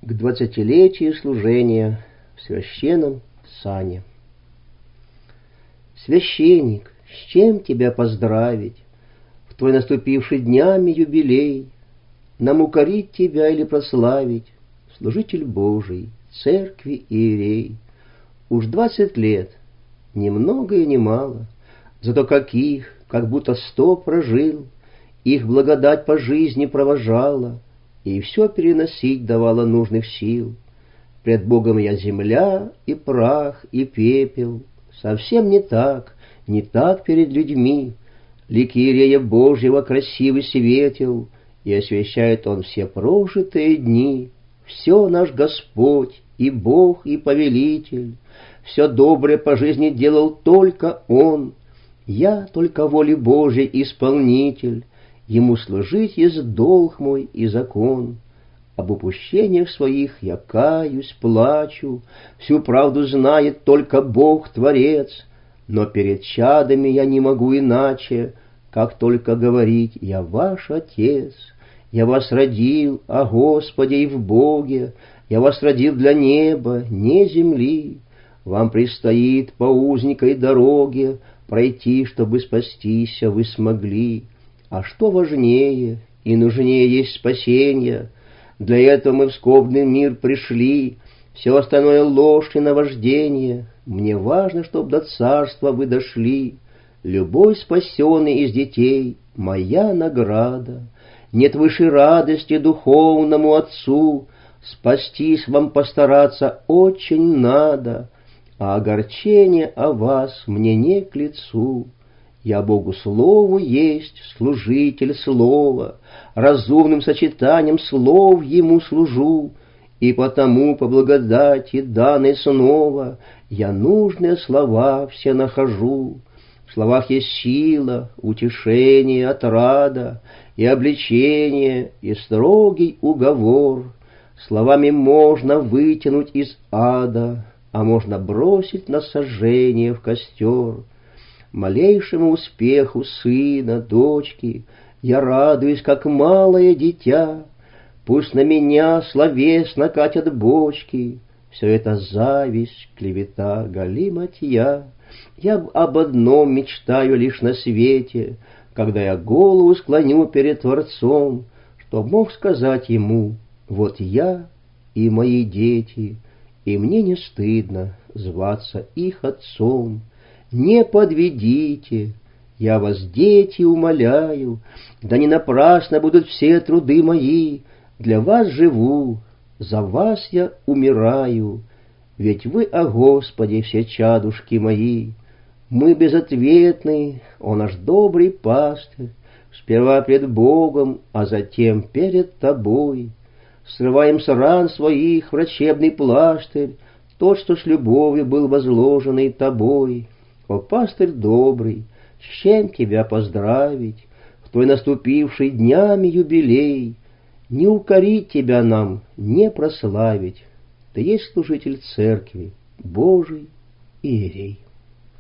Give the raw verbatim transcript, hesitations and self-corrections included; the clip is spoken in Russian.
к двадцатилетию служения в священном сане. Священник, с чем тебя поздравить в твой наступивший днями юбилей? Нам укорить тебя или прославить, служитель Божий, церкви иерей? Уж двадцать лет, ни много и ни мало, зато каких, как будто сто прожил, их благодать по жизни провожала и все переносить давала нужных сил. Пред Богом я земля и прах и пепел, совсем не так, не так перед людьми. Лик Иерея Божьего красивый светил, и освящает он все прожитые дни. Все наш Господь, и Бог, и Повелитель, все доброе по жизни делал только Он. Я только воли Божьей исполнитель, Ему служить есть долг мой и закон. Об упущениях своих я каюсь, плачу, всю правду знает только Бог Творец, но перед чадами я не могу иначе, как только говорить: я ваш Отец, я вас родил, о Господе и в Боге, я вас родил для неба, не земли. Вам предстоит по узенькой дороге пройти, чтобы спастись вы смогли. А что важнее и нужнее есть спасение? Для этого мы в скорбный мир пришли, все остальное ложь и наваждение. Мне важно, чтоб до царства вы дошли. Любой спасенный из детей — моя награда. Нет выше радости духовному Отцу, спастись вам постараться очень надо, а огорчение о вас мне не к лицу. Я Богу Слову есть служитель Слова, разумным сочетанием слов Ему служу, и потому по благодати, данной снова, я нужные слова все нахожу. В словах есть сила, утешение, отрада, и обличение, и строгий уговор. Словами можно вытянуть из ада, а можно бросить на сожжение в костер. Малейшему успеху сына, дочки я радуюсь, как малое дитя. Пусть на меня словесно катят бочки, все это зависть, клевета, галиматья. Я об одном мечтаю лишь на свете, когда я голову склоню перед Творцом, чтоб мог сказать Ему: вот я и мои дети, и мне не стыдно зваться их отцом. Не подведите, я вас, дети, умоляю, да не напрасно будут все труды мои. Для вас живу, за вас я умираю, ведь вы о Господе все чадушки мои. Мы безответны, Он наш добрый пастырь, сперва пред Богом, а затем перед тобой. Срываем с ран своих врачебный пластырь, тот, что с любовью был возложенный тобой. О, пастырь добрый, с чем тебя поздравить в твой наступивший днями юбилей? Не укорить тебя нам, не прославить. Ты есть служитель церкви, Божий иерей.